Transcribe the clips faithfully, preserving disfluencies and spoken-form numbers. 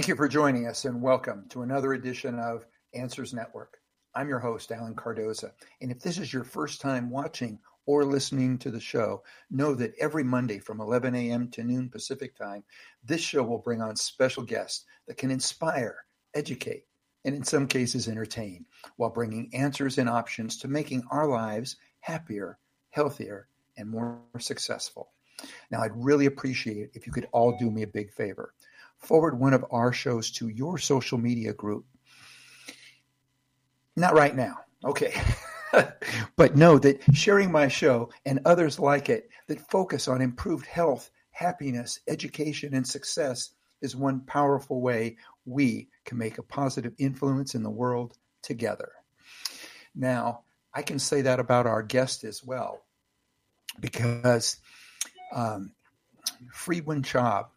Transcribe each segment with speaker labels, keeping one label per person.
Speaker 1: Thank you for joining us and welcome to another edition of Answers Network. I'm your host, Alan Cardoza. And if this is your first time watching or listening to the show, know that every Monday from eleven a.m. to noon Pacific time, this show will bring on special guests that can inspire, educate, and in some cases entertain, while bringing answers and options to making our lives happier, healthier, and more successful. Now, I'd really appreciate it if you could all do me a big favor. Forward one of our shows to your social media group. Not right now, okay. But know that sharing my show and others like it that focus on improved health, happiness, education, and success is one powerful way we can make a positive influence in the world together. Now, I can say that about our guest as well, because um, Friedwin Schaub,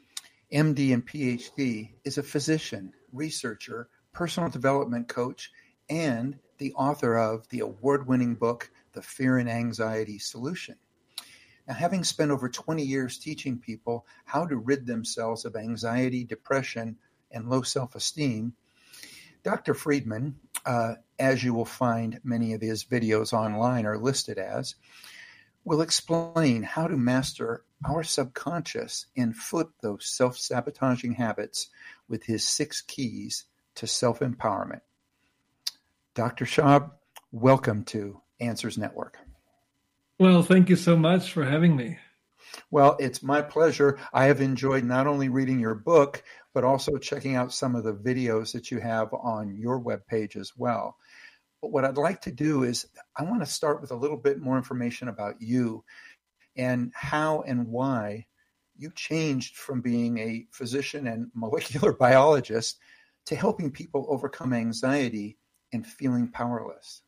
Speaker 1: M D and P H D, is a physician, researcher, personal development coach, and the author of the award-winning book, The Fear and Anxiety Solution. Now, having spent over twenty years teaching people how to rid themselves of anxiety, depression, and low self-esteem, Doctor Friedman, uh, as you will find many of his videos online are listed as, will explain how to master our subconscious and flip those self-sabotaging habits with his six keys to self-empowerment. Doctor Schaub, welcome to Answers Network.
Speaker 2: Well, thank you so much for having me.
Speaker 1: Well, it's my pleasure. I have enjoyed not only reading your book, but also checking out some of the videos that you have on your webpage as well. But what I'd like to do is I want to start with a little bit more information about you and how and why you changed from being a physician and molecular biologist to helping people overcome anxiety and feeling powerless.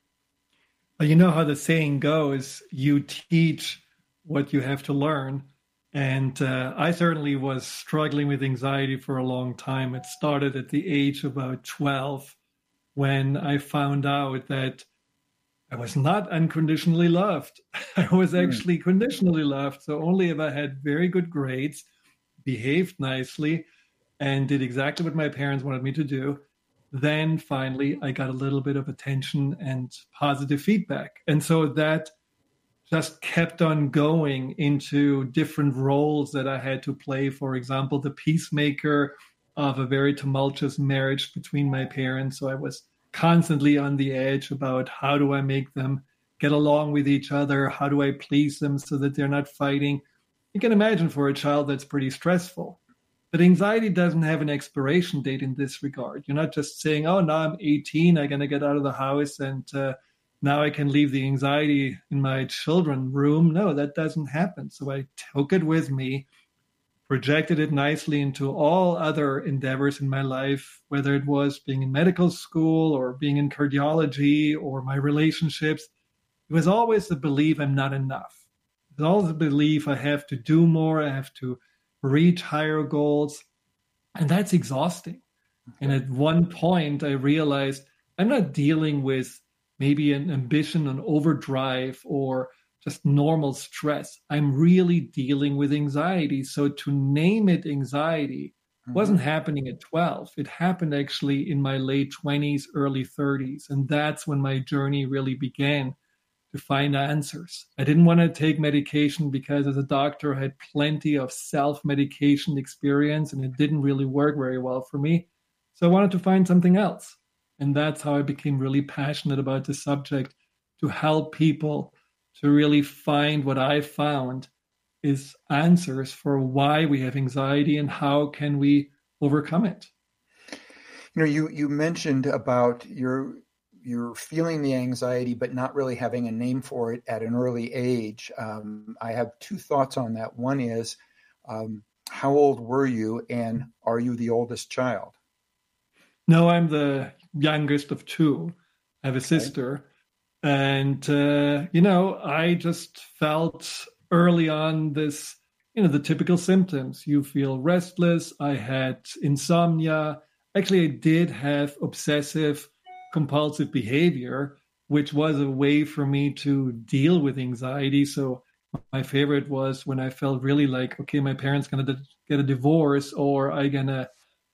Speaker 2: Well, you know how the saying goes, you teach what you have to learn. And uh, I certainly was struggling with anxiety for a long time. It started at the age of about twelve when I found out that I was not unconditionally loved. I was actually mm. conditionally loved. So only if I had very good grades, behaved nicely, and did exactly what my parents wanted me to do, then finally I got a little bit of attention and positive feedback. And so that just kept on going into different roles that I had to play. For example, the peacemaker of a very tumultuous marriage between my parents. So I was constantly on the edge about how do I make them get along with each other? How do I please them so that they're not fighting? You can imagine for a child that's pretty stressful. But anxiety doesn't have an expiration date in this regard. You're not just saying, oh, now I'm eighteen, I'm going to get out of the house and uh, now I can leave the anxiety in my children's room. No, that doesn't happen. So I took it with me, projected it nicely into all other endeavors in my life, whether it was being in medical school or being in cardiology or my relationships. It was always the belief I'm not enough. It was always the belief I have to do more, I have to reach higher goals. And that's exhausting. Okay. And at one point, I realized I'm not dealing with maybe an ambition, an overdrive, or just normal stress. I'm really dealing with anxiety. So to name it anxiety mm-hmm. wasn't happening at twelve. It happened actually in my late twenties, early thirties. And that's when my journey really began to find answers. I didn't want to take medication because as a doctor, I had plenty of self-medication experience and it didn't really work very well for me. So I wanted to find something else. And that's how I became really passionate about the subject, to help people to really find what I found is answers for why we have anxiety and how can we overcome it.
Speaker 1: You know, you, you mentioned about your you're feeling the anxiety, but not really having a name for it at an early age. Um, I have two thoughts on that. One is, um, how old were you, and are you the oldest child?
Speaker 2: No, I'm the youngest of two. I have a sister. Okay. And, uh, you know, I just felt early on this, you know, the typical symptoms. You feel restless. I had insomnia. Actually, I did have obsessive compulsive behavior, which was a way for me to deal with anxiety. So my favorite was when I felt really like, okay, my parents going to get a divorce, or I'm going to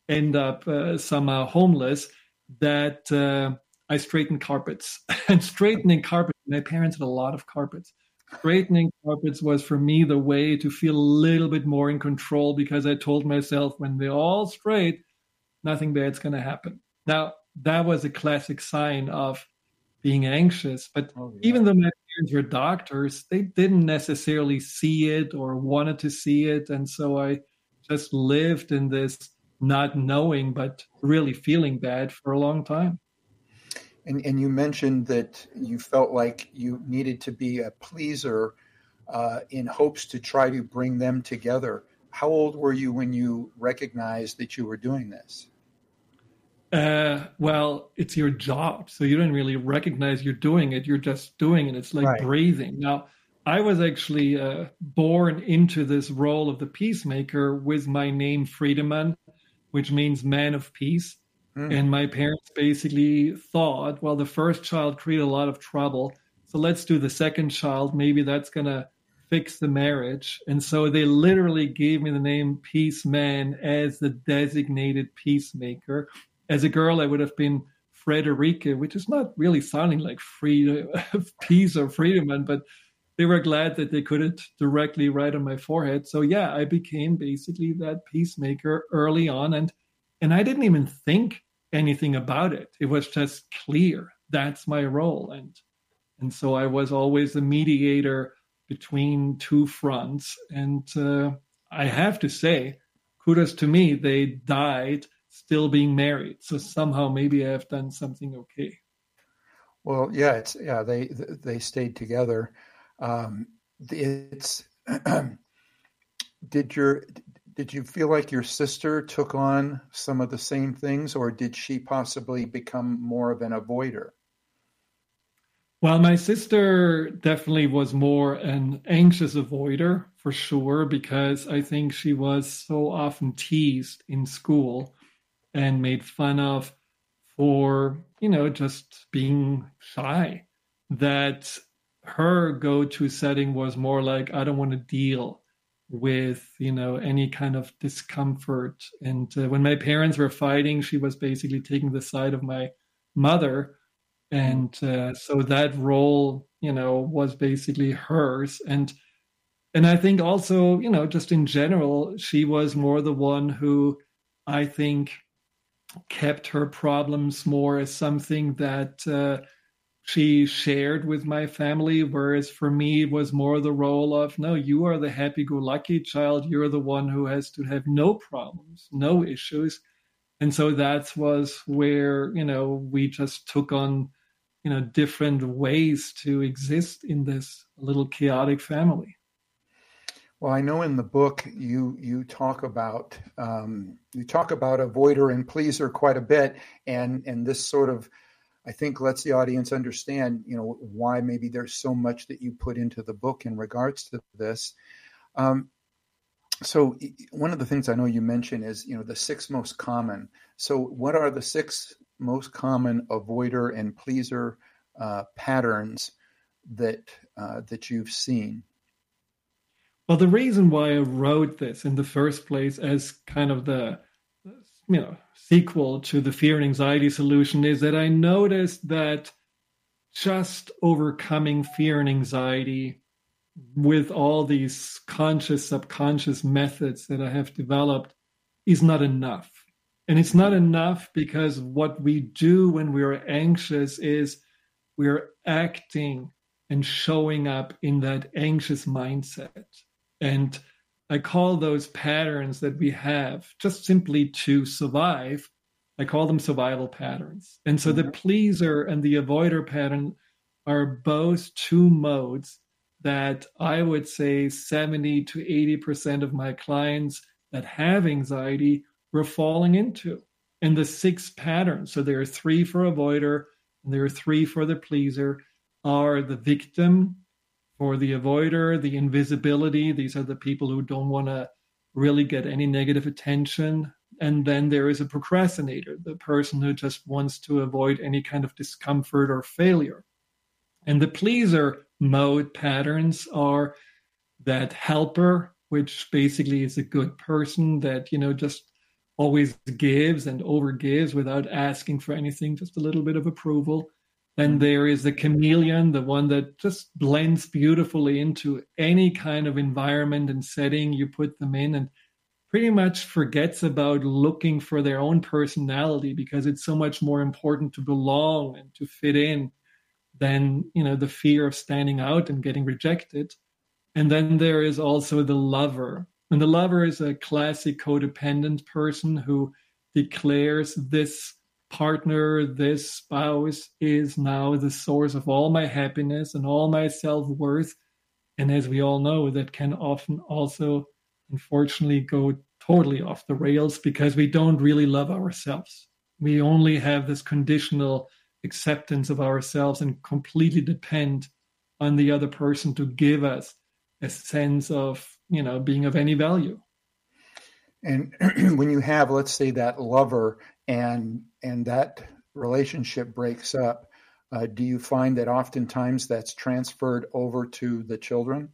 Speaker 2: end up uh, somehow homeless, that uh, I straightened carpets. And straightening carpets, my parents had a lot of carpets. Straightening carpets was for me the way to feel a little bit more in control, because I told myself, when they're all straight, nothing bad's going to happen. Now, that was a classic sign of being anxious. But oh, yeah. even though my parents were doctors, they didn't necessarily see it or wanted to see it. And so I just lived in this not knowing, but really feeling bad for a long time.
Speaker 1: And, and you mentioned that you felt like you needed to be a pleaser uh, in hopes to try to bring them together. How old were you when you recognized that you were doing this?
Speaker 2: Uh, well, it's your job. So you don't really recognize you're doing it. You're just doing it. It's like right. breathing. Now, I was actually uh, born into this role of the peacemaker with my name Friedemann, which means man of peace. And my parents basically thought, well, the first child created a lot of trouble, so let's do the second child. Maybe that's going to fix the marriage. And so they literally gave me the name Peace Man as the designated peacemaker. As a girl, I would have been Frederike, which is not really sounding like free, peace or freedom, but they were glad that they couldn't directly write on my forehead. So yeah, I became basically that peacemaker early on. And, and I didn't even think anything about it. It was just clear. That's my role. And and so I was always the mediator between two fronts. And uh, I have to say, kudos to me, they died still being married. So somehow maybe I have done something okay.
Speaker 1: Well, yeah, it's yeah, they they stayed together. Um, it's did your Did you feel like your sister took on some of the same things, or did she possibly become more of an avoider?
Speaker 2: Well, my sister definitely was more an anxious avoider, for sure, because I think she was so often teased in school and made fun of for, you know, just being shy, that her go-to setting was more like, I don't want to deal with, you know, any kind of discomfort. And uh, when my parents were fighting, she was basically taking the side of my mother. And uh, so that role, you know, was basically hers. And and I think also, you know, just in general, she was more the one who I think kept her problems more as something that uh, she shared with my family, whereas for me, it was more the role of, no, you are the happy-go-lucky child. You're the one who has to have no problems, no issues. And so that was where, you know, we just took on, you know, different ways to exist in this little chaotic family.
Speaker 1: Well, I know in the book you you talk about um, you talk about avoider and pleaser quite a bit, and and this sort of, I think, lets the audience understand, you know, why maybe there's so much that you put into the book in regards to this. Um, so one of the things I know you mentioned is, you know, the six most common. So what are the six most common avoider and pleaser uh, patterns that uh, that you've seen?
Speaker 2: Well, the reason why I wrote this in the first place as kind of the, you know, sequel to the Fear and Anxiety Solution is that I noticed that just overcoming fear and anxiety with all these conscious, subconscious methods that I have developed is not enough. And it's not enough because what we do when we're anxious is we're acting and showing up in that anxious mindset. And I call those patterns that we have just simply to survive, I call them survival patterns. And so the pleaser and the avoider pattern are both two modes that I would say seventy to eighty percent of my clients that have anxiety were falling into. And the six patterns, so there are three for avoider and there are three for the pleaser, are the victim. For the avoider, the invisibility, these are the people who don't want to really get any negative attention. And then there is a procrastinator, the person who just wants to avoid any kind of discomfort or failure. And the pleaser mode patterns are that helper, which basically is a good person that, you know, just always gives and overgives without asking for anything, just a little bit of approval. Then there is the chameleon, the one that just blends beautifully into any kind of environment and setting you put them in, and pretty much forgets about looking for their own personality, because it's so much more important to belong and to fit in than, you know, the fear of standing out and getting rejected. And then there is also the lover. And the lover is a classic codependent person who declares this partner, this spouse is now the source of all my happiness and all my self-worth. And as we all know, that can often also, unfortunately, go totally off the rails because we don't really love ourselves. We only have this conditional acceptance of ourselves and completely depend on the other person to give us a sense of, you know, being of any value.
Speaker 1: And when you have, let's say, that lover and and that relationship breaks up, uh, do you find that oftentimes that's transferred over to the children?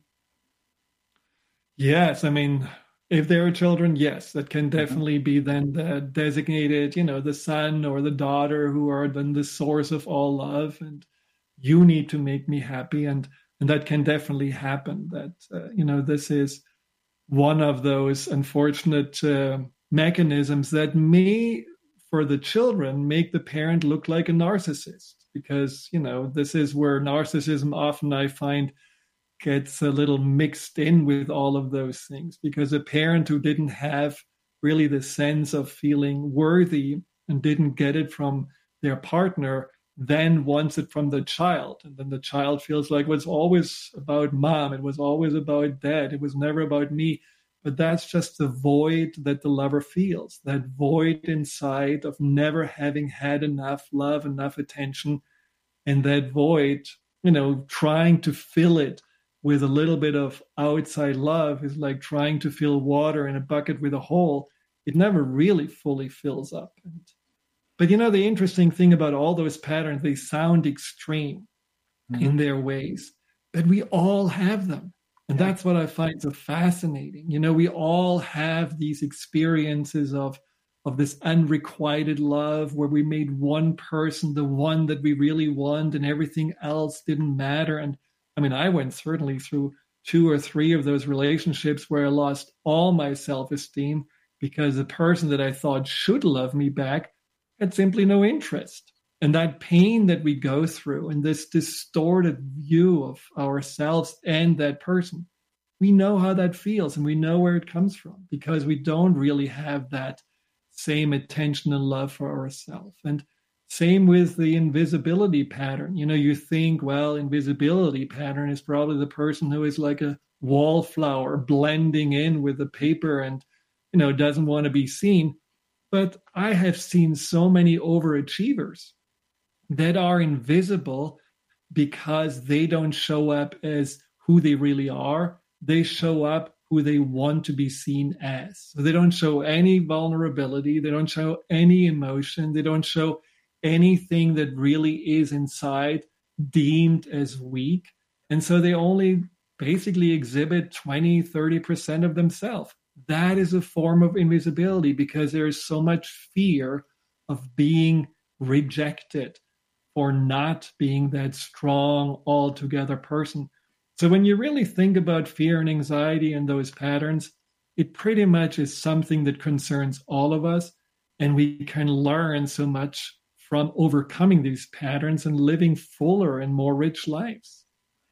Speaker 2: Yes, I mean, if there are children, yes, that can definitely mm-hmm. be then the designated, you know, the son or the daughter who are then the source of all love, and you need to make me happy. And and that can definitely happen. That, uh, you know, this is one of those unfortunate uh, mechanisms that may, for the children, make the parent look like a narcissist, because, you know, this is where narcissism often, I find, gets a little mixed in with all of those things, because a parent who didn't have really the sense of feeling worthy and didn't get it from their partner then wants it from the child. And then the child feels like it was always about mom, it was always about dad, it was never about me. But that's just the void that the lover feels, that void inside of never having had enough love, enough attention. And that void, you know, trying to fill it with a little bit of outside love is like trying to fill water in a bucket with a hole. It never really fully fills up. And, but, you know, the interesting thing about all those patterns, they sound extreme mm-hmm. in their ways, but we all have them. And yeah. that's what I find so fascinating. You know, we all have these experiences of, of this unrequited love where we made one person the one that we really want and everything else didn't matter. And I mean, I went certainly through two or three of those relationships where I lost all my self-esteem because the person that I thought should love me back had simply no interest. And that pain that we go through and this distorted view of ourselves and that person, we know how that feels and we know where it comes from because we don't really have that same attention and love for ourselves. And same with the invisibility pattern. You know, you think, well, invisibility pattern is probably the person who is like a wallflower blending in with the paper and, you know, doesn't want to be seen. But I have seen so many overachievers that are invisible because they don't show up as who they really are. They show up who they want to be seen as. So they don't show any vulnerability. They don't show any emotion. They don't show anything that really is inside deemed as weak. And so they only basically exhibit twenty, thirty percent of themselves. That is a form of invisibility because there is so much fear of being rejected or not being that strong, altogether person. So when you really think about fear and anxiety and those patterns, it pretty much is something that concerns all of us. And we can learn so much from overcoming these patterns and living fuller and more rich lives.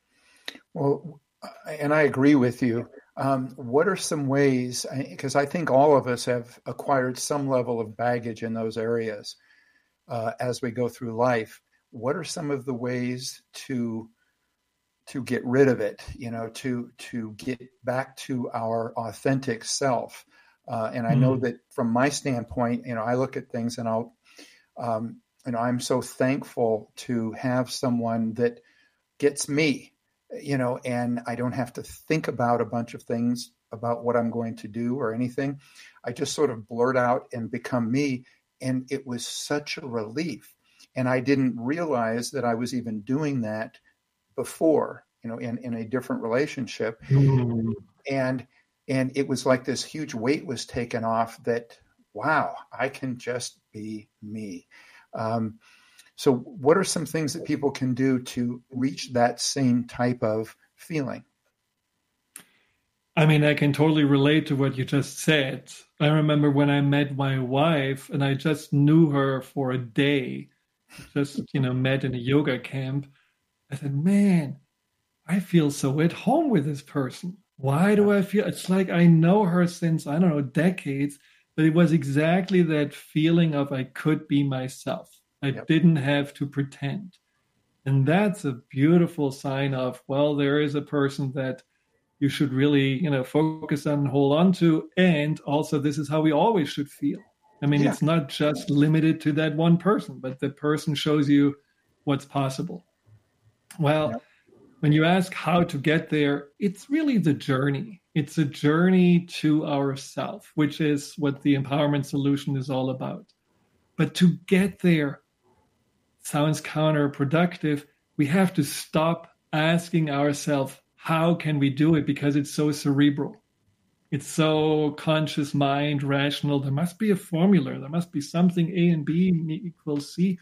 Speaker 1: Well, and I agree with you. Um, what are some ways, because I think all of us have acquired some level of baggage in those areas uh, as we go through life. What are some of the ways to to get rid of it, you know, to to get back to our authentic self? Uh, and I mm-hmm. know that from my standpoint, you know, I look at things and I'll, um, you know, I'm so thankful to have someone that gets me, you know, and I don't have to think about a bunch of things about what I'm going to do or anything. I just sort of blurt out and become me. And it was such a relief. And I didn't realize that I was even doing that before, you know, in, in a different relationship. Mm. And and it was like this huge weight was taken off that wow, I can just be me. Um, so what are some things that people can do to reach that same type of feeling?
Speaker 2: I mean, I can totally relate to what you just said. I remember when I met my wife and I just knew her for a day, just, you know, met in a yoga camp. I said, man, I feel so at home with this person. Why do I feel? It's like I know her since, I don't know, decades, but it was exactly that feeling of I could be myself. I
Speaker 1: Yep.
Speaker 2: didn't have to pretend. And that's a beautiful sign of, well, there is a person that you should really, you know, focus on and hold on to. And also, this is how we always should feel. I mean,
Speaker 1: Yeah.
Speaker 2: it's not just limited to that one person, but the person shows you what's possible. Well,
Speaker 1: Yep.
Speaker 2: when you ask how to get there, it's really the journey. It's a journey to ourself, which is what the empowerment solution is all about. But to get there sounds counterproductive. We have to stop asking ourselves, how can we do it? Because it's so cerebral. It's so conscious mind, rational. There must be a formula. There must be something A and B equals C.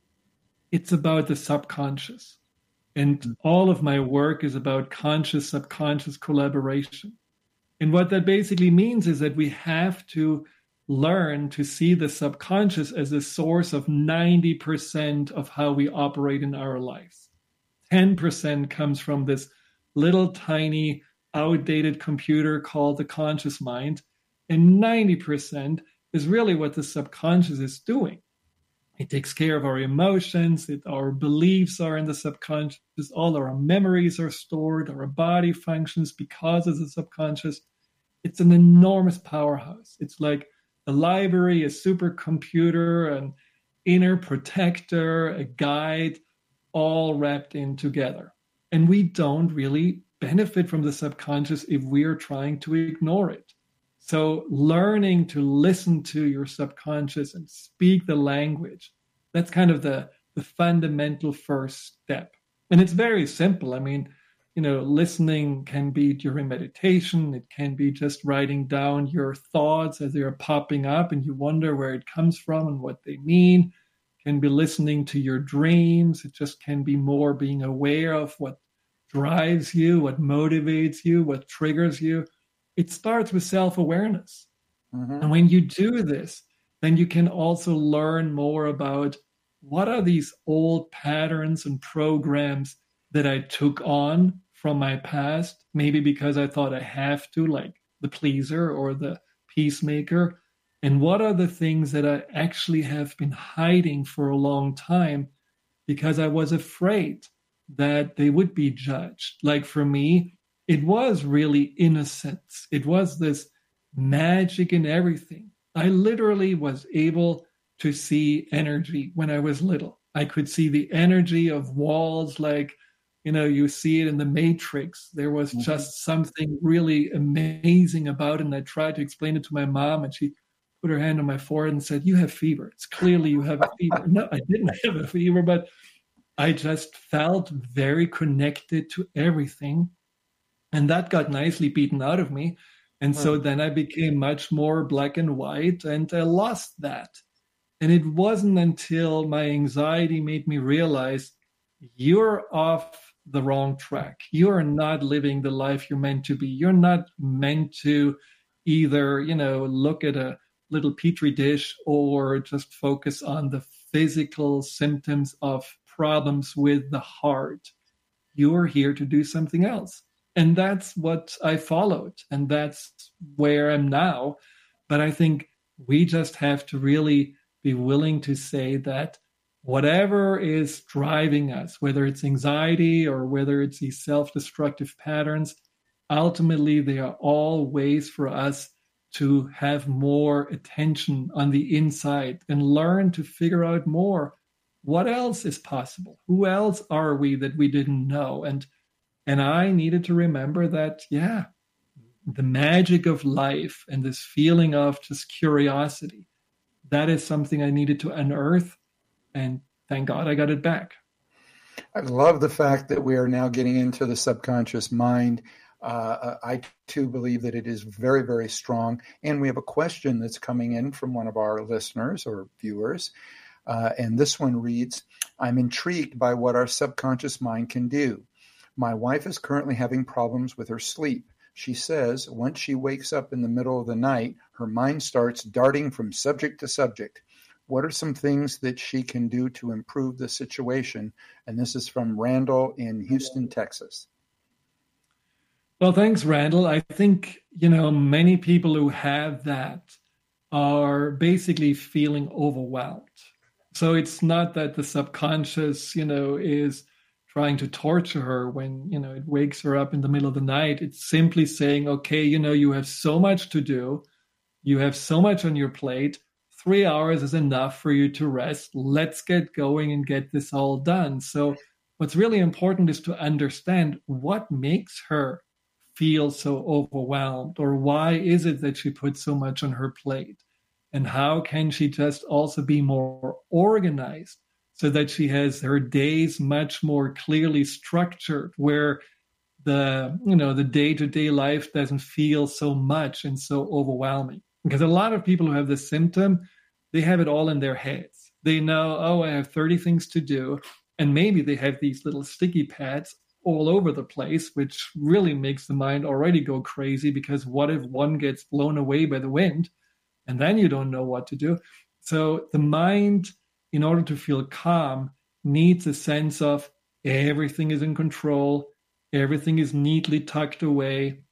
Speaker 2: It's about the subconscious. And all of my work is about conscious, subconscious collaboration. And what that basically means is that we have to learn to see the subconscious as a source of ninety percent of how we operate in our lives. ten percent comes from this little tiny outdated computer called the conscious mind. And ninety percent is really what the subconscious is doing. It takes care of our emotions. It, our beliefs are in the subconscious. All our memories are stored. Our body functions because of the subconscious. It's an enormous powerhouse. It's like a library, a supercomputer, an inner protector, a guide, all wrapped in together. And we don't really benefit from the subconscious if we are trying to ignore it. So learning to listen to your subconscious and speak the language, that's kind of the, the fundamental first step. And it's very simple. I mean, you know, listening can be during meditation. It can be just writing down your thoughts as they are popping up and you wonder where it comes from and what they mean. It can be listening to your dreams. It just can be more being aware of what drives you, what motivates you, what triggers you. It starts with self-awareness. Mm-hmm. And when you do this, then you can also learn more about what are these old patterns and programs that I took on from my past, maybe because I thought I have to, like the pleaser or the peacemaker. And what are the things that I actually have been hiding for a long time because I was afraid that they would be judged. Like for me, it was really innocence. It was this magic in everything. I literally was able to see energy when I was little. I could see the energy of walls like, you know, you see it in the Matrix. There was mm-hmm. just something really amazing about it. And I tried to explain it to my mom and she put her hand on my forehead and said, you have fever. It's clearly you have a fever. No, I didn't have a fever, but I just felt very connected to everything. And that got nicely beaten out of me. And so then I became much more black and white and I lost that. And it wasn't until my anxiety made me realize you're off the wrong track. You're not living the life you're meant to be. You're not meant to either, you know, look at a little petri dish or just focus on the physical symptoms of problems with the heart. You're here to do something else. And that's what I followed. And that's where I'm now. But I think we just have to really be willing to say that whatever is driving us, whether it's anxiety or whether it's these self-destructive patterns, ultimately they are all ways for us to have more attention on the inside and learn to figure out more. What else is possible? Who else are we that we didn't know? And And I needed to remember that, yeah, the magic of life and this feeling of just curiosity, that is something I needed to unearth. And thank God I got it back.
Speaker 1: I love the fact that we are now getting into the subconscious mind. Uh, I too believe that it is very, very strong. And we have a question that's coming in from one of our listeners or viewers. Uh, and this one reads, I'm intrigued by what our subconscious mind can do. My wife is currently having problems with her sleep. She says once she wakes up in the middle of the night, her mind starts darting from subject to subject. What are some things that she can do to improve the situation? And this is from Randall in Houston, Texas.
Speaker 2: Well, thanks, Randall. I think, you know, many people who have that are basically feeling overwhelmed. So it's not that the subconscious, you know, is trying to torture her when, you know, it wakes her up in the middle of the night. It's simply saying, okay, you know, you have so much to do. You have so much on your plate. Three hours is enough for you to rest. Let's get going and get this all done. So what's really important is to understand what makes her feel so overwhelmed, or why is it that she puts so much on her plate? And how can she just also be more organized so that she has her days much more clearly structured, where the, you know, the day-to-day life doesn't feel so much and so overwhelming? Because a lot of people who have this symptom, they have it all in their heads. They know, oh, I have thirty things to do. And maybe they have these little sticky pads all over the place, which really makes the mind already go crazy, because what if one gets blown away by the wind? And then you don't know what to do. So the mind, in order to feel calm, needs a sense of everything is in control, everything is neatly tucked away,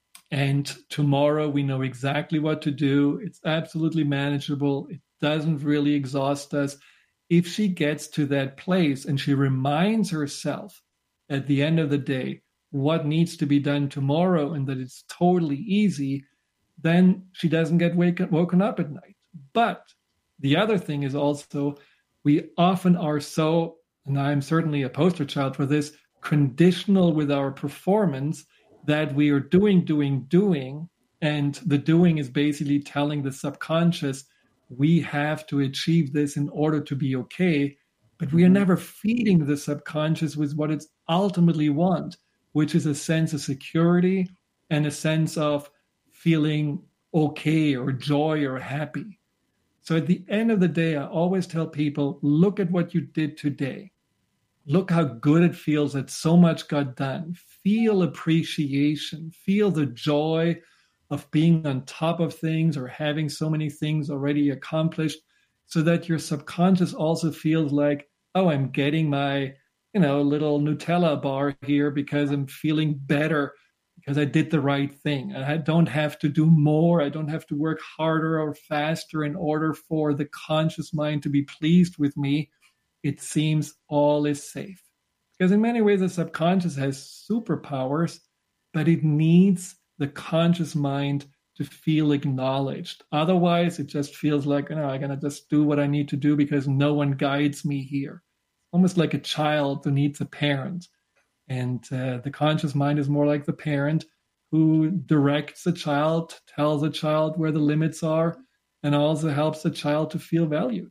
Speaker 2: and tomorrow we know exactly what to do. It's absolutely manageable. It doesn't really exhaust us. If she gets to that place and she reminds herself at the end of the day what needs to be done tomorrow and that it's totally easy, then she doesn't get wake up, woken up at night. But the other thing is also, we often are so, and I'm certainly a poster child for this, conditional with our performance, that we are doing, doing, doing, and the doing is basically telling the subconscious, we have to achieve this in order to be okay. But we are never feeding the subconscious with what it ultimately wants, which is a sense of security and a sense of feeling okay or joy or happy. So at the end of the day, I always tell people, look at what you did today. Look how good it feels that so much got done. Feel appreciation. Feel the joy of being on top of things or having so many things already accomplished, so that your subconscious also feels like, oh, I'm getting my, you know, little Nutella bar here because I'm feeling better, because I did the right thing. And I don't have to do more. I don't have to work harder or faster in order for the conscious mind to be pleased with me. It seems all is safe. Because in many ways, the subconscious has superpowers, but it needs the conscious mind to feel acknowledged. Otherwise, it just feels like, you know, I'm going to just do what I need to do because no one guides me here. Almost like a child who needs a parent. And uh, the conscious mind is more like the parent who directs the child, tells the child where the limits are, and also helps the child to feel valued.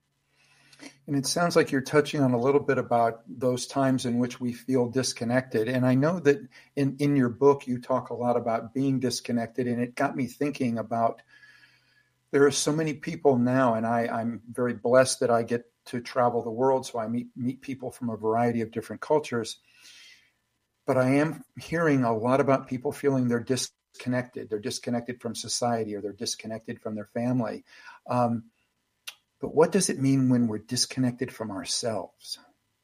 Speaker 1: And it sounds like you're touching on a little bit about those times in which we feel disconnected. And I know that in, in your book, you talk a lot about being disconnected. And it got me thinking about, there are so many people now, and I, I'm very blessed that I get to travel the world. So I meet, meet people from a variety of different cultures. But I am hearing a lot about people feeling they're disconnected. They're disconnected from society, or they're disconnected from their family. Um, But what does it mean when we're disconnected from ourselves?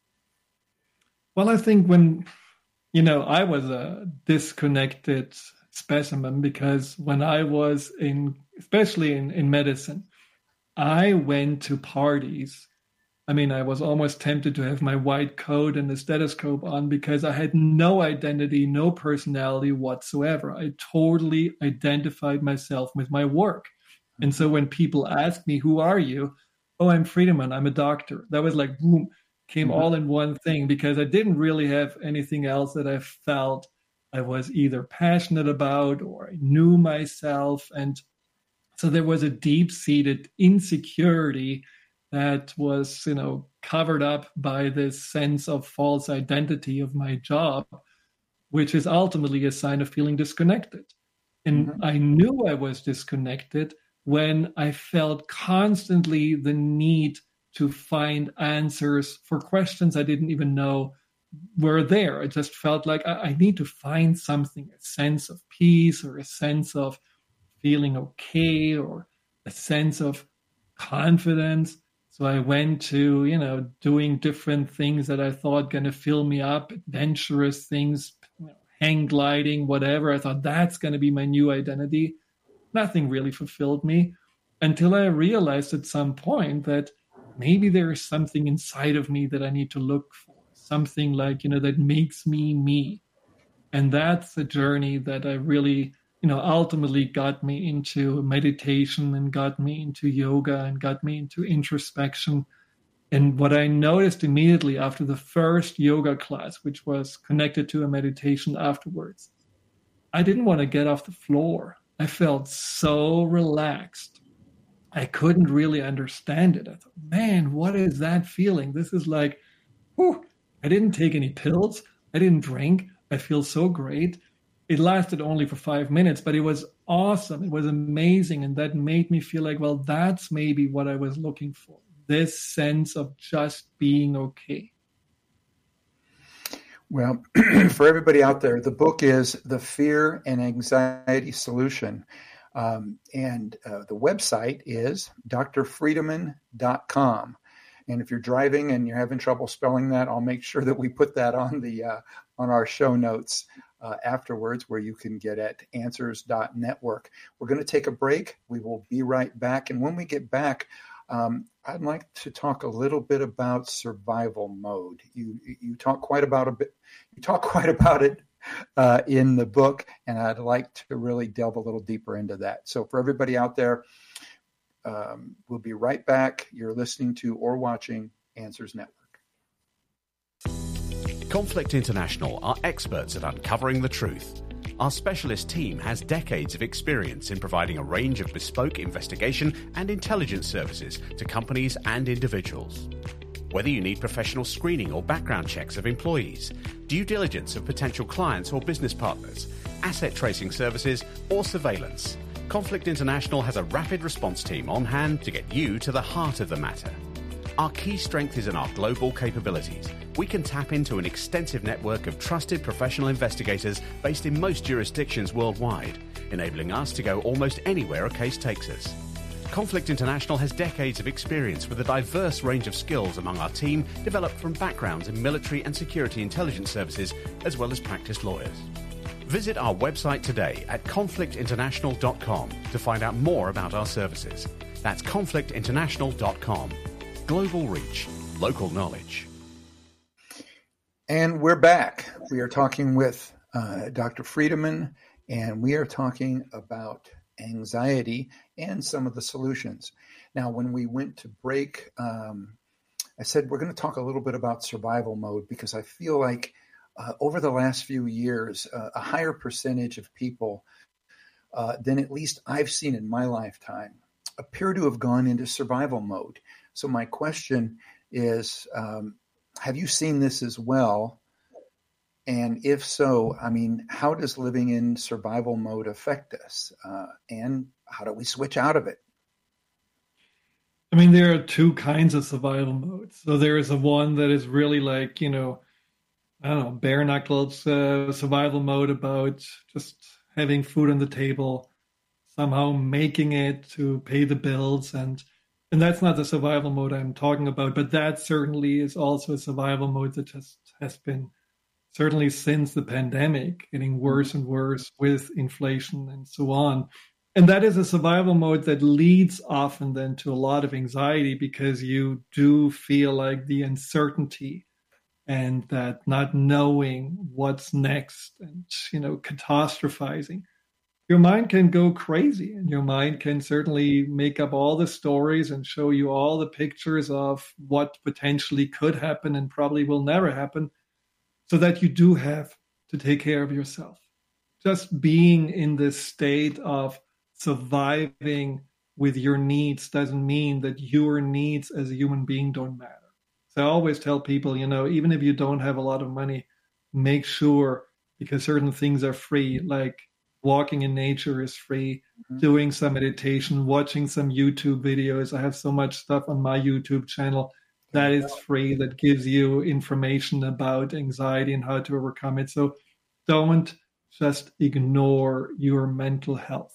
Speaker 2: Well, I think when, you know, I was a disconnected specimen, because when I was in, especially in, in medicine, I went to parties. I mean, I was almost tempted to have my white coat and the stethoscope on, because I had no identity, no personality whatsoever. I totally identified myself with my work. And so when people ask me, who are you? Oh, I'm Friedemann. I'm a doctor. That was like, boom, came mm-hmm. all in one thing, because I didn't really have anything else that I felt I was either passionate about or I knew myself. And so there was a deep-seated insecurity that was, you know, covered up by this sense of false identity of my job. which is ultimately a sign of feeling disconnected. And mm-hmm. I knew I was disconnected when I felt constantly the need to find answers for questions I didn't even know were there. I just felt like I, I need to find something, a sense of peace or a sense of feeling okay or a sense of confidence. So I went to, you know, doing different things that I thought going to fill me up, adventurous things, you know, hang gliding, whatever. I thought that's going to be my new identity. Nothing really fulfilled me until I realized at some point that maybe there is something inside of me that I need to look for, something like, you know, that makes me me. And that's a journey that I really, you know, ultimately got me into meditation and got me into yoga and got me into introspection. And what I noticed immediately after the first yoga class, which was connected to a meditation afterwards, I didn't want to get off the floor. I felt so relaxed. I couldn't really understand it. I thought, man, what is that feeling? This is like, whew, I didn't take any pills. I didn't drink. I feel so great. It lasted only for five minutes, but it was awesome. It was amazing. And that made me feel like, well, that's maybe what I was looking for. This sense of just being okay.
Speaker 1: Well, for everybody out there, the book is The Fear and Anxiety Solution. Um, and uh, the website is d r friedemann dot com. And if you're driving and you're having trouble spelling that, I'll make sure that we put that on the uh, on our show notes uh, afterwards, where you can get at answers dot network. We're going to take a break. We will be right back. And when we get back, um, I'd like to talk a little bit about survival mode. You you talk quite about a bit. You talk quite about it uh, in the book, and I'd like to really delve a little deeper into that. So for everybody out there, um, we'll be right back. You're listening to or watching Answers Network.
Speaker 3: Conflict International are experts at uncovering the truth. Our specialist team has decades of experience in providing a range of bespoke investigation and intelligence services to companies and individuals. Whether you need professional screening or background checks of employees, due diligence of potential clients or business partners, asset tracing services, or surveillance, Conflict International has a rapid response team on hand to get you to the heart of the matter. Our key strength is in our global capabilities. We can tap into an extensive network of trusted professional investigators based in most jurisdictions worldwide, enabling us to go almost anywhere a case takes us. Conflict International has decades of experience with a diverse range of skills among our team, developed from backgrounds in military and security intelligence services, as well as practiced lawyers. Visit our website today at conflict international dot com to find out more about our services. That's conflict international dot com. Global reach, local knowledge.
Speaker 1: And we're back. We are talking with uh, Doctor Friedemann, and we are talking about anxiety and some of the solutions. Now, when we went to break, um, I said we're going to talk a little bit about survival mode, because I feel like uh, over the last few years, uh, a higher percentage of people uh, than at least I've seen in my lifetime appear to have gone into survival mode. So my question is, um, have you seen this as well? And if so, I mean, how does living in survival mode affect us? Uh, and how do we switch out of it?
Speaker 2: I mean, there are two kinds of survival modes. So there is a one that is really like, you know, I don't know, bare knuckles uh, survival mode about just having food on the table, somehow making it to pay the bills. And and that's not the survival mode I'm talking about, but that certainly is also a survival mode that just has been, certainly since the pandemic, getting worse and worse with inflation and so on. And that is a survival mode that leads often then to a lot of anxiety, because you do feel like the uncertainty and that not knowing what's next and, you know, catastrophizing. Your mind can go crazy, and your mind can certainly make up all the stories and show you all the pictures of what potentially could happen and probably will never happen, so that you do have to take care of yourself. Just being in this state of surviving with your needs doesn't mean that your needs as a human being don't matter. So I always tell people, you know, even if you don't have a lot of money, make sure because certain things are free, like walking in nature is free, mm-hmm. doing some meditation, watching some YouTube videos. I have so much stuff on my YouTube channel that is free, that gives you information about anxiety and how to overcome it. So don't just ignore your mental health.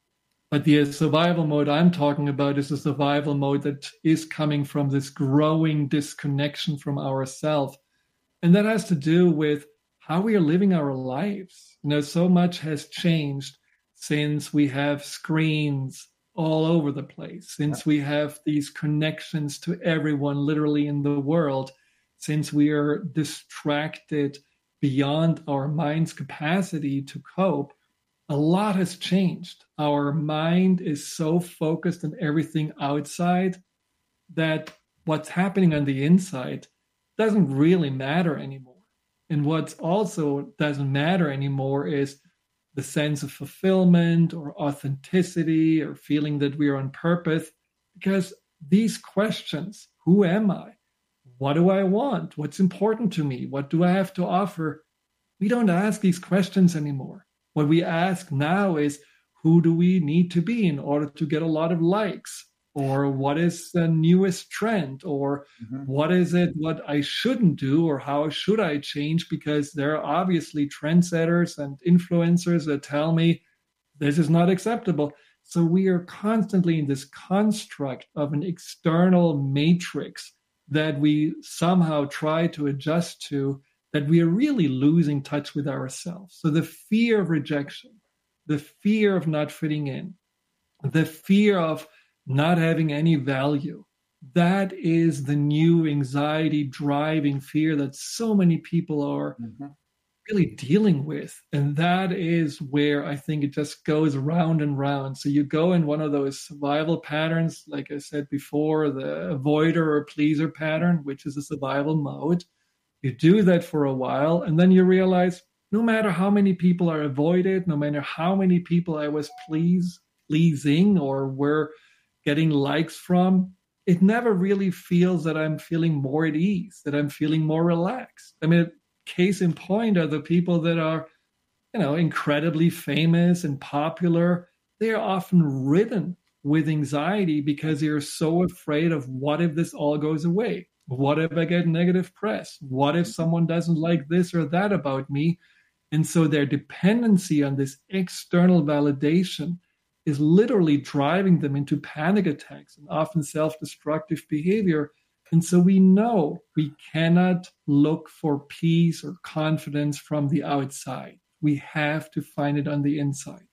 Speaker 2: But the survival mode I'm talking about is a survival mode that is coming from this growing disconnection from ourselves. And that has to do with how we are living our lives. You know, so much has changed since we have screens all over the place, since we have these connections to everyone literally in the world, since we are distracted beyond our mind's capacity to cope. A lot has changed. Our mind is so focused on everything outside that what's happening on the inside doesn't really matter anymore. And what also doesn't matter anymore is the sense of fulfillment or authenticity or feeling that we are on purpose. Because these questions, who am I? What do I want? What's important to me? What do I have to offer? We don't ask these questions anymore. What we ask now is, who do we need to be in order to get a lot of likes? Or what is the newest trend? Or mm-hmm. what is it what I shouldn't do? Or how should I change? Because there are obviously trendsetters and influencers that tell me this is not acceptable. So we are constantly in this construct of an external matrix that we somehow try to adjust to, that we are really losing touch with ourselves. So the fear of rejection, the fear of not fitting in, the fear of not having any value, that is the new anxiety driving fear that so many people are mm-hmm. really dealing with. And that is where I think it just goes round and round. So you go in one of those survival patterns, like I said before, the avoider or pleaser pattern, which is a survival mode. You do that for a while, and then you realize no matter how many people are avoided, no matter how many people I was please, pleasing or were getting likes from, it never really feels that I'm feeling more at ease, that I'm feeling more relaxed. I mean, case in point are the people that are, you know, incredibly famous and popular. They are often ridden with anxiety because they are so afraid of what if this all goes away? What if I get negative press? What if someone doesn't like this or that about me? And so their dependency on this external validation is literally driving them into panic attacks and often self-destructive behavior. And so we know we cannot look for peace or confidence from the outside. We have to find it on the inside.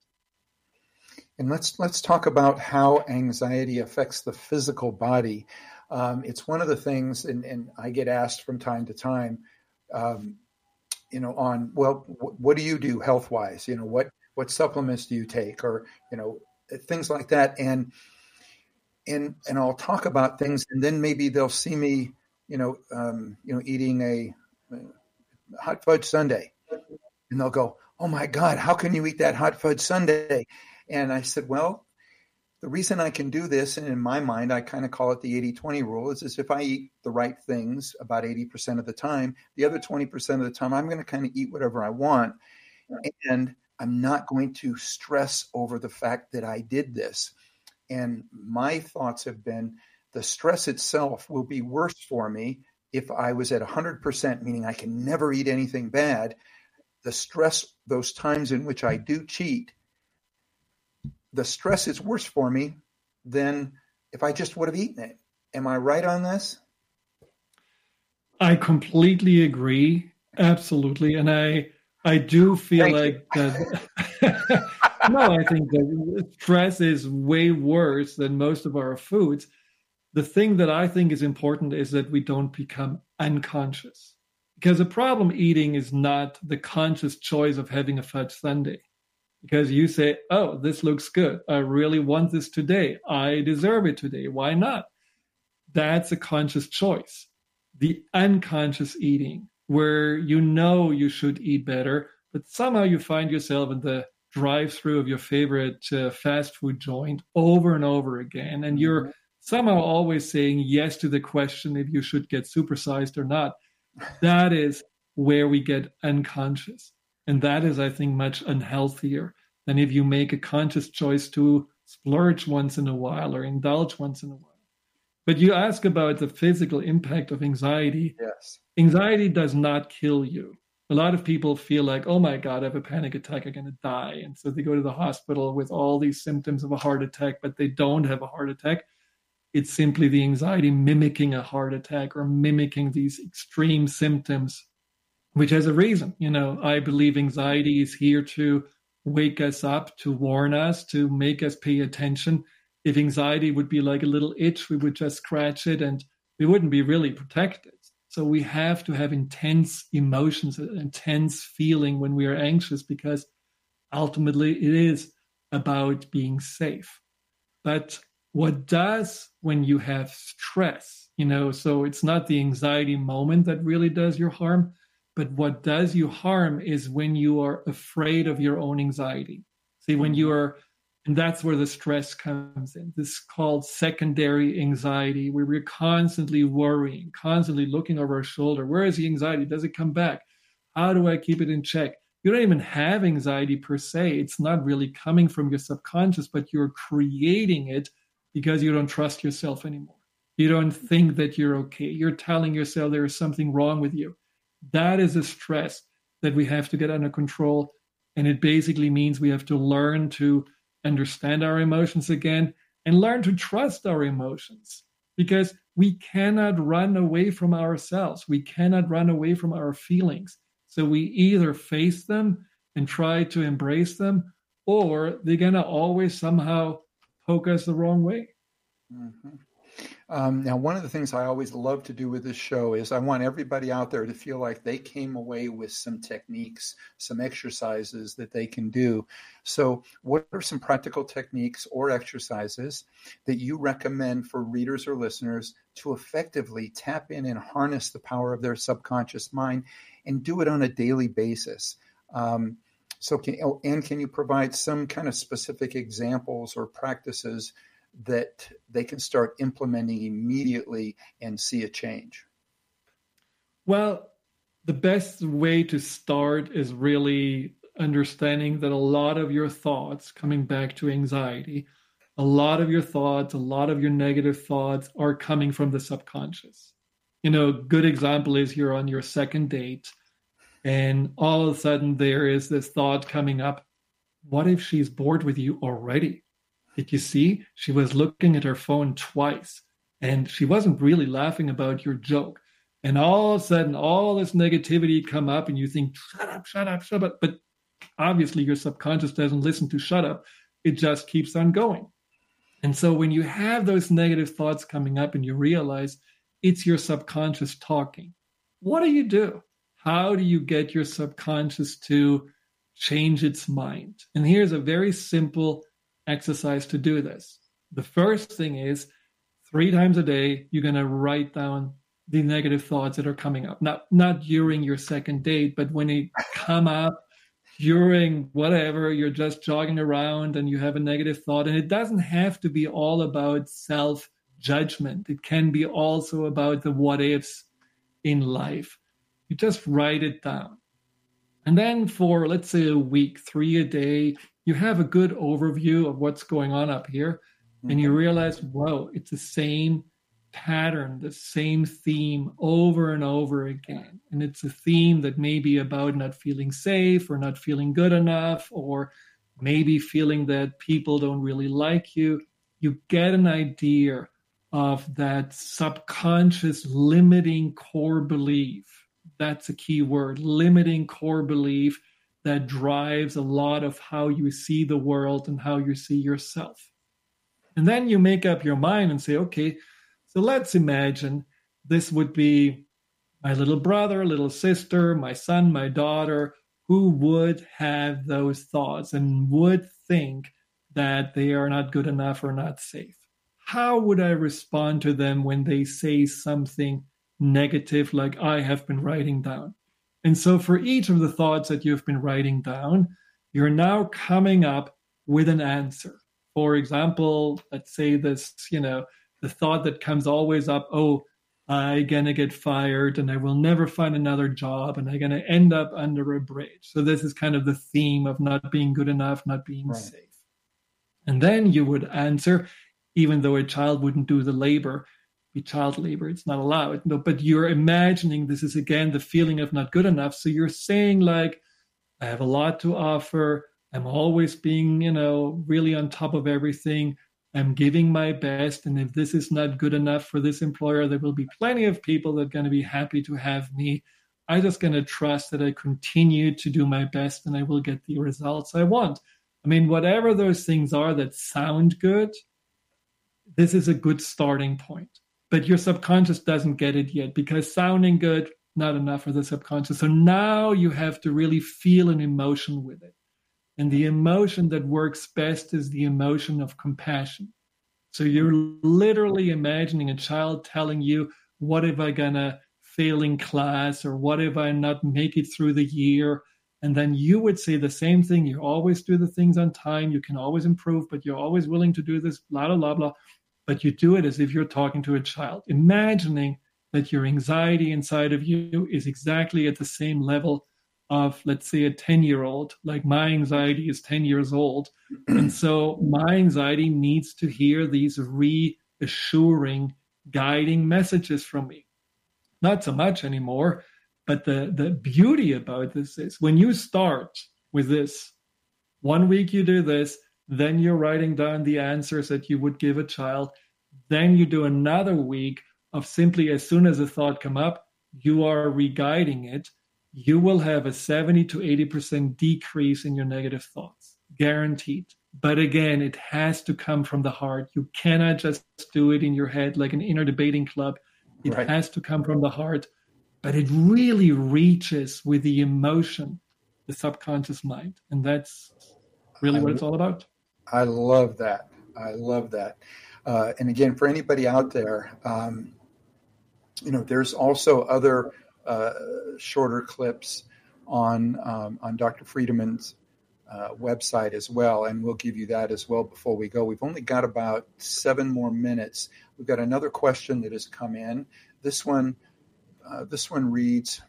Speaker 1: And let's let's talk about how anxiety affects the physical body. Um, it's one of the things, and, and I get asked from time to time, um, you know, on, well, w- what do you do health-wise? You know, what what supplements do you take, or, you know, things like that. And and and I'll talk about things, and then maybe they'll see me, you know, um, you know, eating a uh, hot fudge sundae, and they'll go, "Oh my God, how can you eat that hot fudge sundae?" And I said, well, the reason I can do this, and in my mind, I kind of call it the eighty twenty rule, is, is if I eat the right things about eighty percent of the time, the other twenty percent of the time, I'm going to kind of eat whatever I want. And I'm not going to stress over the fact that I did this. And my thoughts have been, the stress itself will be worse for me if I was at one hundred percent, meaning I can never eat anything bad. The stress, those times in which I do cheat, the stress is worse for me than if I just would have eaten it. Am I right on this?
Speaker 2: I completely agree. Absolutely. And I I do feel
Speaker 1: Thank
Speaker 2: like that. No, I think that stress is way worse than most of our foods. The thing that I think is important is that we don't become unconscious. Because the problem eating is not the conscious choice of having a fudge sundae. Because you say, oh, this looks good. I really want this today. I deserve it today. Why not? That's a conscious choice. The unconscious eating, where you know you should eat better, but somehow you find yourself in the drive-through of your favorite uh, fast food joint over and over again. And you're somehow always saying yes to the question if you should get supersized or not. That is where we get unconscious. And that is, I think, much unhealthier than if you make a conscious choice to splurge once in a while or indulge once in a while. But you ask about the physical impact of anxiety.
Speaker 1: Yes.
Speaker 2: Anxiety does not kill you. A lot of people feel like, oh my God, I have a panic attack, I'm going to die. And so they go to the hospital with all these symptoms of a heart attack, but they don't have a heart attack. It's simply the anxiety mimicking a heart attack or mimicking these extreme symptoms, which has a reason. You know, I believe anxiety is here to wake us up, to warn us, to make us pay attention. If anxiety would be like a little itch, we would just scratch it and we wouldn't be really protected. So we have to have intense emotions, intense feeling when we are anxious, because ultimately it is about being safe. But what does when you have stress, you know, so it's not the anxiety moment that really does you harm, but what does you harm is when you are afraid of your own anxiety. See, when you are, and that's where the stress comes in. This is called secondary anxiety, where we're constantly worrying, constantly looking over our shoulder. Where is the anxiety? Does it come back? How do I keep it in check? You don't even have anxiety per se. It's not really coming from your subconscious, but you're creating it because you don't trust yourself anymore. You don't think that you're okay. You're telling yourself there is something wrong with you. That is a stress that we have to get under control. And it basically means we have to learn to understand our emotions again and learn to trust our emotions, because we cannot run away from ourselves. We cannot run away from our feelings. So we either face them and try to embrace them, or they're going to always somehow poke us the wrong way.
Speaker 1: Mm-hmm. Um, now, one of the things I always love to do with this show is I want everybody out there to feel like they came away with some techniques, some exercises that they can do. So what are some practical techniques or exercises that you recommend for readers or listeners to effectively tap in and harness the power of their subconscious mind and do it on a daily basis? Um, so can, oh, and can you provide some kind of specific examples or practices that they can start implementing immediately and see a change?
Speaker 2: Well, the best way to start is really understanding that a lot of your thoughts, coming back to anxiety, a lot of your thoughts, a lot of your negative thoughts are coming from the subconscious. You know, a good example is you're on your second date and all of a sudden there is this thought coming up. What if she's bored with you already? Did you see? She was looking at her phone twice and she wasn't really laughing about your joke. And all of a sudden, all this negativity come up and you think, shut up, shut up, shut up. But obviously your subconscious doesn't listen to shut up. It just keeps on going. And so when you have those negative thoughts coming up and you realize it's your subconscious talking, what do you do? How do you get your subconscious to change its mind? And here's a very simple exercise to do this. The first thing is three times a day, you're going to write down the negative thoughts that are coming up. Not, not during your second date, but when they come up during whatever, you're just jogging around and you have a negative thought. And it doesn't have to be all about self-judgment. It can be also about the what ifs in life. You just write it down. And then for, let's say, a week, three a day, you have a good overview of what's going on up here. Mm-hmm. And you realize, whoa, it's the same pattern, the same theme over and over again. And it's a theme that may be about not feeling safe or not feeling good enough, or maybe feeling that people don't really like you. You get an idea of that subconscious limiting core belief. That's a key word, limiting core belief that drives a lot of how you see the world and how you see yourself. And then you make up your mind and say, okay, so let's imagine this would be my little brother, little sister, my son, my daughter, who would have those thoughts and would think that they are not good enough or not safe. How would I respond to them when they say something negative like I have been writing down? And so for each of the thoughts that you've been writing down, you're now coming up with an answer. For example, let's say this, you know, the thought that comes always up, oh, I'm going to get fired and I will never find another job and I'm going to end up under a bridge. So this is kind of the theme of not being good enough, not being
Speaker 1: right.
Speaker 2: safe. And then you would answer, even though a child wouldn't do the labor, be child labor, it's not allowed. No, but you're imagining this is, again, the feeling of not good enough. So you're saying like, I have a lot to offer. I'm always being, you know, really on top of everything. I'm giving my best. And if this is not good enough for this employer, there will be plenty of people that are going to be happy to have me. I'm just going to trust that I continue to do my best and I will get the results I want. I mean, whatever those things are that sound good, this is a good starting point. But your subconscious doesn't get it yet because sounding good, not enough for the subconscious. So now you have to really feel an emotion with it. And the emotion that works best is the emotion of compassion. So you're literally imagining a child telling you, what if I'm gonna fail in class, or what if I not make it through the year? And then you would say the same thing. You always do the things on time. You can always improve, but you're always willing to do this, blah, blah, blah, blah. But you do it as if you're talking to a child, imagining that your anxiety inside of you is exactly at the same level of, let's say, a ten-year-old. Like my anxiety is ten years old. And so my anxiety needs to hear these reassuring, guiding messages from me. Not so much anymore, but the, the beauty about this is when you start with this, one week you do this, then you're writing down the answers that you would give a child. Then you do another week of simply, as soon as a thought come up, you are re-guiding it. You will have a seventy to eighty percent decrease in your negative thoughts, guaranteed. But again, it has to come from the heart. You cannot just do it in your head like an inner debating club. It right. has to come from the heart. But it really reaches with the emotion, the subconscious mind. And that's really I, what it's all about.
Speaker 1: I love that. I love that. Uh, and again, for anybody out there, um, you know, there's also other uh, shorter clips on um, on Doctor Friedeman's uh, website as well, and we'll give you that as well before we go. We've only got about seven more minutes. We've got another question that has come in. This one, uh, this one reads,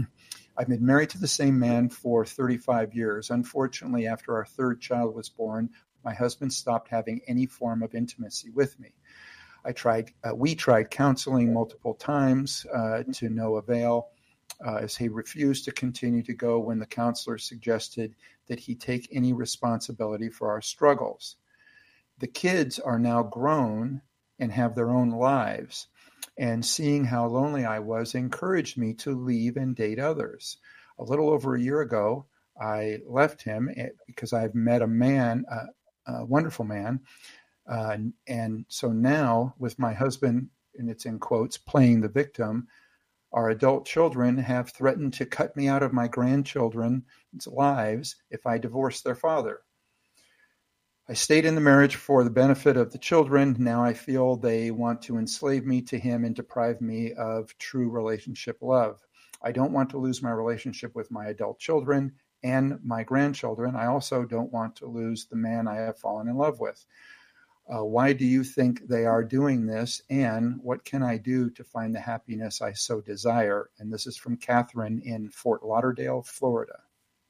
Speaker 1: I've been married to the same man for thirty-five years. Unfortunately, after our third child was born, my husband stopped having any form of intimacy with me. I tried, uh, we tried counseling multiple times uh, to no avail, uh, as he refused to continue to go when the counselor suggested that he take any responsibility for our struggles. The kids are now grown and have their own lives, and seeing how lonely I was encouraged me to leave and date others. A little over a year ago, I left him because I've met a man, uh, a wonderful man, uh, and so now with my husband, and it's in quotes, playing the victim, our adult children have threatened to cut me out of my grandchildren's lives if I divorce their father. I stayed in the marriage for the benefit of the children. Now I feel they want to enslave me to him and deprive me of true relationship love. I don't want to lose my relationship with my adult children and my grandchildren. I also don't want to lose the man I have fallen in love with. Uh, why do you think they are doing this? And what can I do to find the happiness I so desire? And this is from Catherine in Fort Lauderdale, Florida.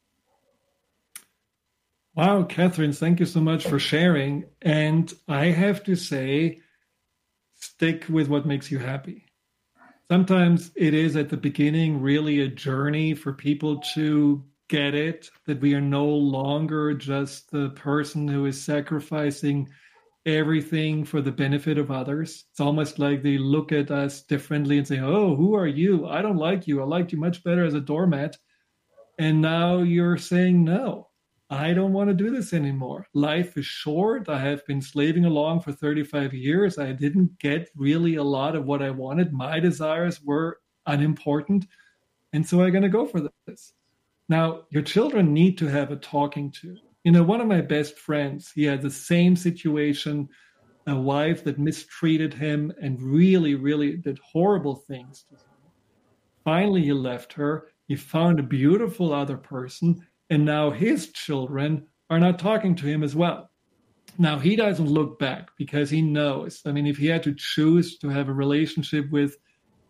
Speaker 2: Wow, Catherine, thank you so much for sharing. And I have to say, stick with what makes you happy. Sometimes it is at the beginning really a journey for people to get it, that we are no longer just the person who is sacrificing everything for the benefit of others. It's almost like they look at us differently and say, oh, who are you? I don't like you. I liked you much better as a doormat. And now you're saying, no, I don't want to do this anymore. Life is short. I have been slaving along for thirty-five years. I didn't get really a lot of what I wanted. My desires were unimportant. And so I'm going to go for this. Now, your children need to have a talking to. You know, one of my best friends, he had the same situation, a wife that mistreated him and really, really did horrible things to him. Finally, he left her. He found a beautiful other person, and now his children are not talking to him as well. Now, he doesn't look back because he knows. I mean, if he had to choose to have a relationship with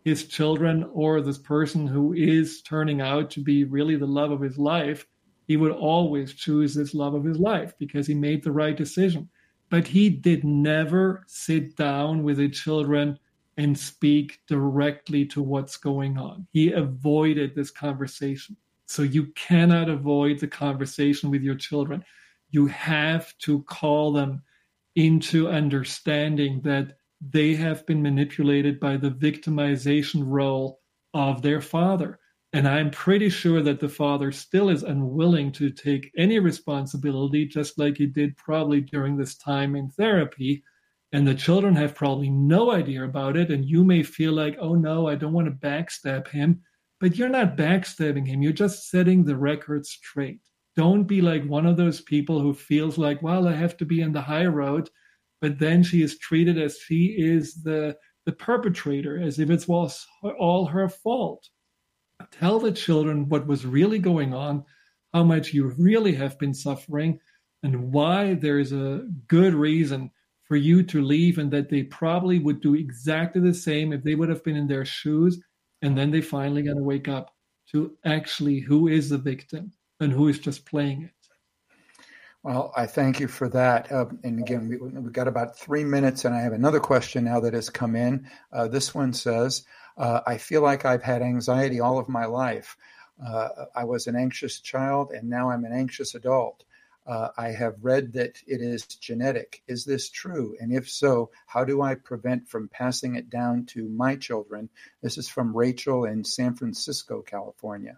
Speaker 2: his children or this person who is turning out to be really the love of his life, he would always choose this love of his life because he made the right decision. But he did never sit down with the children and speak directly to what's going on. He avoided this conversation. So you cannot avoid the conversation with your children. You have to call them into understanding that they have been manipulated by the victimization role of their father. And I'm pretty sure that the father still is unwilling to take any responsibility, just like he did probably during this time in therapy. And the children have probably no idea about it. And you may feel like, oh no, I don't want to backstab him. But you're not backstabbing him. You're just setting the record straight. Don't be like one of those people who feels like, well, I have to be on the high road. But then she is treated as she is the, the perpetrator, as if it was all her fault. Tell the children what was really going on, how much you really have been suffering, and why there is a good reason for you to leave, and that they probably would do exactly the same if they would have been in their shoes. And then they finally going to wake up to actually who is the victim and who is just playing it.
Speaker 1: Well, I thank you for that. Uh, and again, we, we've got about three minutes, and I have another question now that has come in. Uh, this one says, uh, I feel like I've had anxiety all of my life. Uh, I was an anxious child, and now I'm an anxious adult. Uh, I have read that it is genetic. Is this true? And if so, how do I prevent from passing it down to my children? This is from Rachel in San Francisco, California.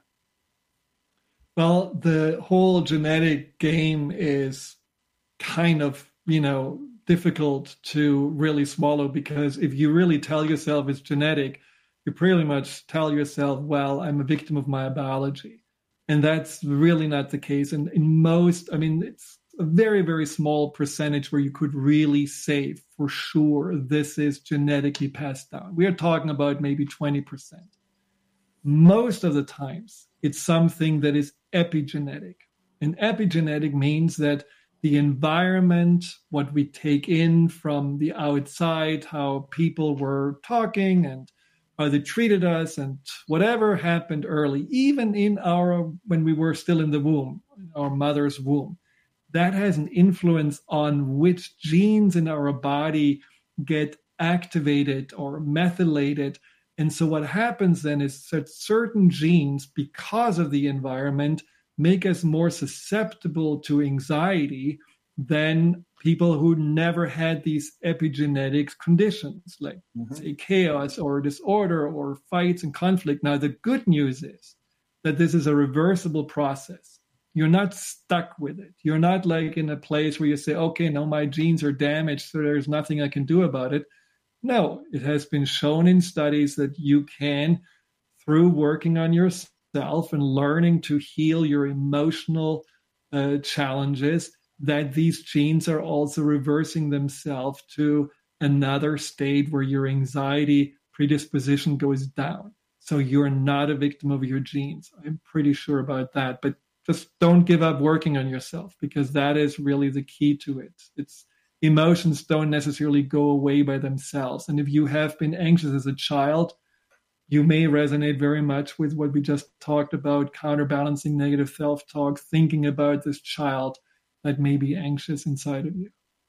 Speaker 2: Well, the whole genetic game is kind of, you know, difficult to really swallow, because if you really tell yourself it's genetic, you pretty much tell yourself, well, I'm a victim of my biology. And that's really not the case. And in most, I mean, it's a very, very small percentage where you could really say for sure this is genetically passed down. We are talking about maybe twenty percent. Most of the times, it's something that is epigenetic. And epigenetic means that the environment, what we take in from the outside, how people were talking and how they treated us, and whatever happened early, even in our, when we were still in the womb, our mother's womb, that has an influence on which genes in our body get activated or methylated. And so what happens then is that certain genes, because of the environment, make us more susceptible to anxiety than people who never had these epigenetic conditions, like mm-hmm. say chaos or disorder or fights and conflict. Now, the good news is that this is a reversible process. You're not stuck with it. You're not like in a place where you say, okay, no, my genes are damaged, so there's nothing I can do about it. No, it has been shown in studies that you can, through working on yourself and learning to heal your emotional uh, challenges, that these genes are also reversing themselves to another state where your anxiety predisposition goes down. So you're not a victim of your genes. I'm pretty sure about that. But just don't give up working on yourself, because that is really the key to it. It's emotions don't necessarily go away by themselves. And if you have been anxious as a child, you may resonate very much with what we just talked about, counterbalancing negative self-talk, thinking about this child that may be anxious inside of you.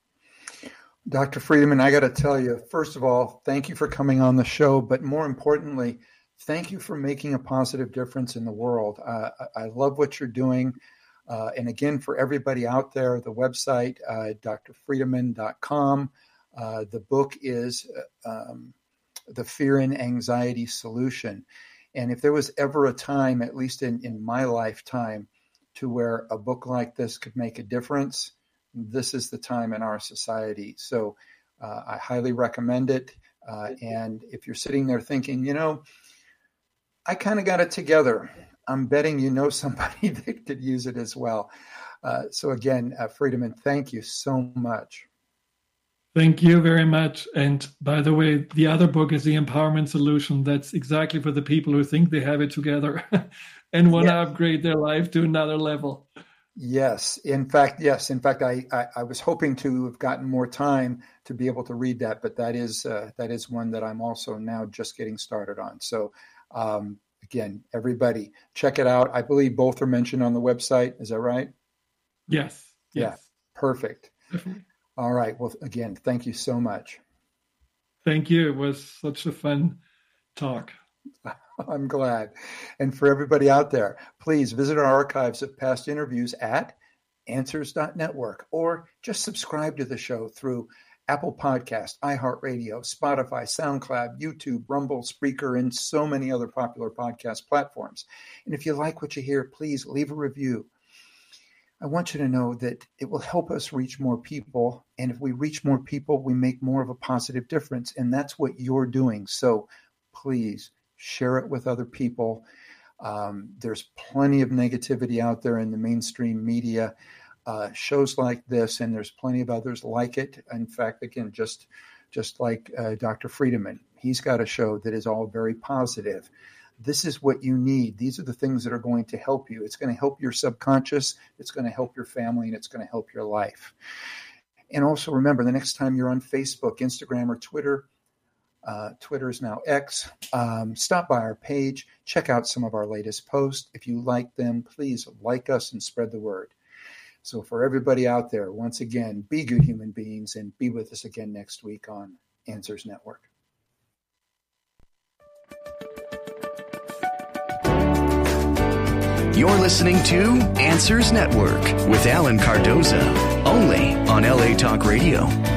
Speaker 1: Doctor Friedemann, I got to tell you, first of all, thank you for coming on the show. But more importantly, thank you for making a positive difference in the world. Uh, I love what you're doing. Uh, and again, for everybody out there, the website, uh, d r friedemann dot com. Uh, the book is um, The Fear and Anxiety Solution. And if there was ever a time, at least in, in my lifetime, to where a book like this could make a difference, this is the time in our society. So uh, I highly recommend it. Uh, and if you're sitting there thinking, you know, I kind of got it together, I'm betting you know somebody that could use it as well. Uh, so again, uh, Friedemann, thank you so much.
Speaker 2: Thank you very much. And by the way, the other book is The Empowerment Solution. That's exactly for the people who think they have it together and want to yeah. upgrade their life to another level.
Speaker 1: Yes. In fact, yes. In fact, I, I, I was hoping to have gotten more time to be able to read that, but that is uh, that is one that I'm also now just getting started on. So um, again, everybody check it out. I believe both are mentioned on the website. Is that right?
Speaker 2: Yes. Yes.
Speaker 1: Yeah. Perfect.
Speaker 2: Definitely.
Speaker 1: All right. Well, again, thank you so much.
Speaker 2: Thank you. It was such a fun talk.
Speaker 1: I'm glad. And for everybody out there, please visit our archives of past interviews at answers dot network, or just subscribe to the show through Apple Podcast, iHeartRadio, Spotify, SoundCloud, YouTube, Rumble, Spreaker, and so many other popular podcast platforms. And if you like what you hear, please leave a review. I want you to know that it will help us reach more people. And if we reach more people, we make more of a positive difference. And that's what you're doing. So please share it with other people. Um, there's plenty of negativity out there in the mainstream media, uh, shows like this, and there's plenty of others like it. In fact, again, just just like uh, Doctor Friedemann, he's got a show that is all very positive. This is what you need. These are the things that are going to help you. It's going to help your subconscious. It's going to help your family, and it's going to help your life. And also remember, the next time you're on Facebook, Instagram, or Twitter, Uh, Twitter is now X. Um, stop by our page. Check out some of our latest posts. If you like them, please like us and spread the word. So for everybody out there, once again, be good human beings and be with us again next week on Answers Network.
Speaker 4: You're listening to Answers Network with Alan Cardoza, only on L A Talk Radio.